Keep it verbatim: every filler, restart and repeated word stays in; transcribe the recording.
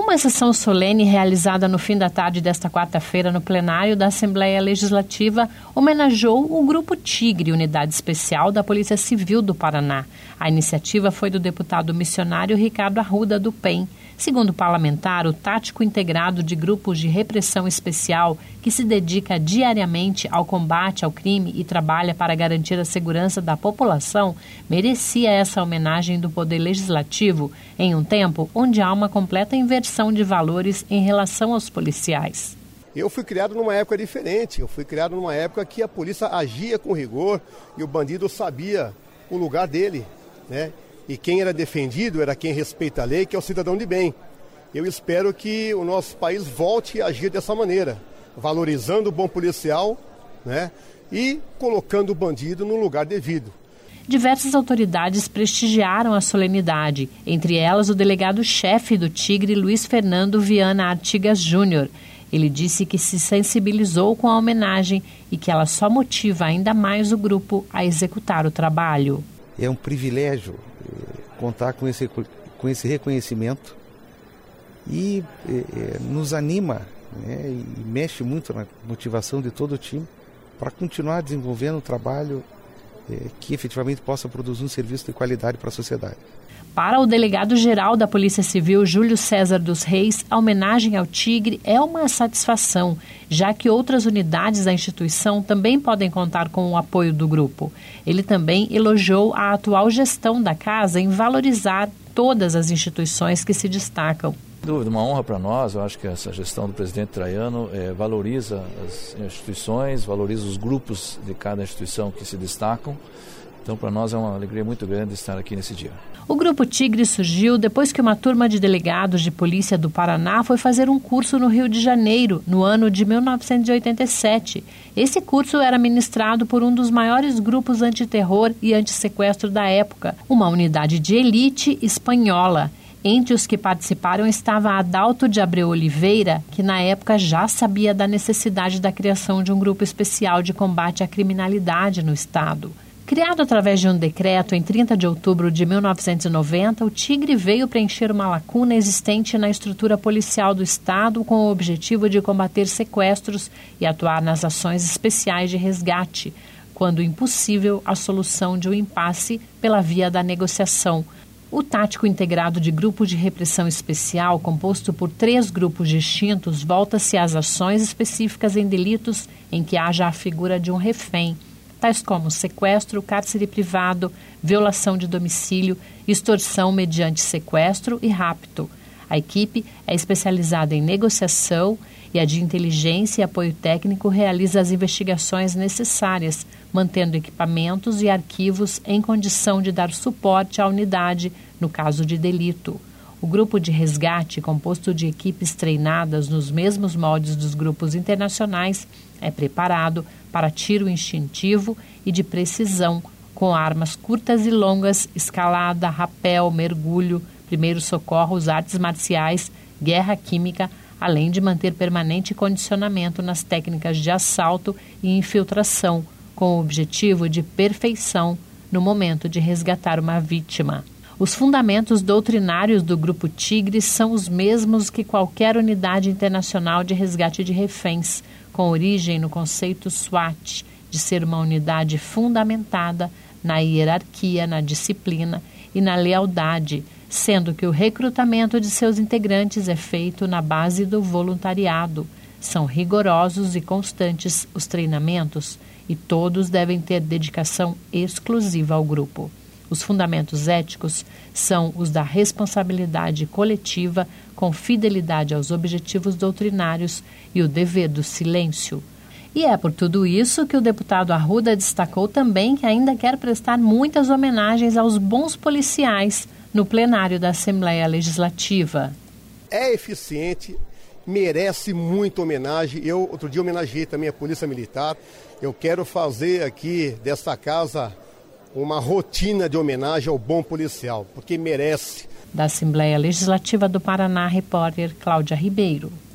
Uma sessão solene realizada no fim da tarde desta quarta-feira no plenário da Assembleia Legislativa homenageou o Grupo Tigre, unidade especial da Polícia Civil do Paraná. A iniciativa foi do deputado missionário Ricardo Arruda, do P E M. Segundo o parlamentar, o tático integrado de grupos de repressão especial, que se dedica diariamente ao combate ao crime e trabalha para garantir a segurança da população, merecia essa homenagem do Poder Legislativo em um tempo onde há uma completa inversão de valores em relação aos policiais. Eu fui criado numa época diferente, eu fui criado numa época que a polícia agia com rigor e o bandido sabia o lugar dele, né? E quem era defendido era quem respeita a lei, que é o cidadão de bem. Eu espero que o nosso país volte a agir dessa maneira, valorizando o bom policial, né, e colocando o bandido no lugar devido. Diversas autoridades prestigiaram a solenidade, entre elas o delegado-chefe do Tigre, Luiz Fernando Viana Artigas Júnior. Ele disse que se sensibilizou com a homenagem e que ela só motiva ainda mais o grupo a executar o trabalho. É um privilégio contar com esse, com esse reconhecimento e é, nos anima, né, e mexe muito na motivação de todo o time para continuar desenvolvendo um trabalho é, que efetivamente possa produzir um serviço de qualidade para a sociedade. Para o delegado-geral da Polícia Civil, Júlio César dos Reis, a homenagem ao Tigre é uma satisfação, já que outras unidades da instituição também podem contar com o apoio do grupo. Ele também elogiou a atual gestão da casa em valorizar todas as instituições que se destacam. Sem dúvida, uma honra para nós. Eu acho que essa gestão do presidente Traiano é, valoriza as instituições, valoriza os grupos de cada instituição que se destacam. Então, para nós é uma alegria muito grande estar aqui nesse dia. O Grupo Tigre surgiu depois que uma turma de delegados de polícia do Paraná foi fazer um curso no Rio de Janeiro, no ano de mil novecentos e oitenta e sete. Esse curso era ministrado por um dos maiores grupos antiterror e antissequestro da época, uma unidade de elite espanhola. Entre os que participaram estava Adalto de Abreu Oliveira, que na época já sabia da necessidade da criação de um grupo especial de combate à criminalidade no estado. Criado através de um decreto em trinta de outubro de mil novecentos e noventa, o Tigre veio preencher uma lacuna existente na estrutura policial do estado com o objetivo de combater sequestros e atuar nas ações especiais de resgate, quando impossível a solução de um impasse pela via da negociação. O tático integrado de grupo de repressão especial, composto por três grupos distintos, volta-se às ações específicas em delitos em que haja a figura de um refém, tais como sequestro, cárcere privado, violação de domicílio, extorsão mediante sequestro e rapto. A equipe é especializada em negociação e a de inteligência e apoio técnico realiza as investigações necessárias, mantendo equipamentos e arquivos em condição de dar suporte à unidade no caso de delito. O grupo de resgate, composto de equipes treinadas nos mesmos moldes dos grupos internacionais, é preparado para tiro instintivo e de precisão, com armas curtas e longas, escalada, rapel, mergulho, primeiros socorros, artes marciais, guerra química, além de manter permanente condicionamento nas técnicas de assalto e infiltração, com o objetivo de perfeição no momento de resgatar uma vítima. Os fundamentos doutrinários do Grupo Tigre são os mesmos que qualquer unidade internacional de resgate de reféns, com origem no conceito SWAT, de ser uma unidade fundamentada na hierarquia, na disciplina e na lealdade, sendo que o recrutamento de seus integrantes é feito na base do voluntariado. São rigorosos e constantes os treinamentos e todos devem ter dedicação exclusiva ao grupo. Os fundamentos éticos são os da responsabilidade coletiva com fidelidade aos objetivos doutrinários e o dever do silêncio. E é por tudo isso que o deputado Arruda destacou também que ainda quer prestar muitas homenagens aos bons policiais no plenário da Assembleia Legislativa. É eficiente, merece muita homenagem. Eu, outro dia, homenageei também a Polícia Militar. Eu quero fazer aqui desta casa uma rotina de homenagem ao bom policial, porque merece. Da Assembleia Legislativa do Paraná, repórter Cláudia Ribeiro.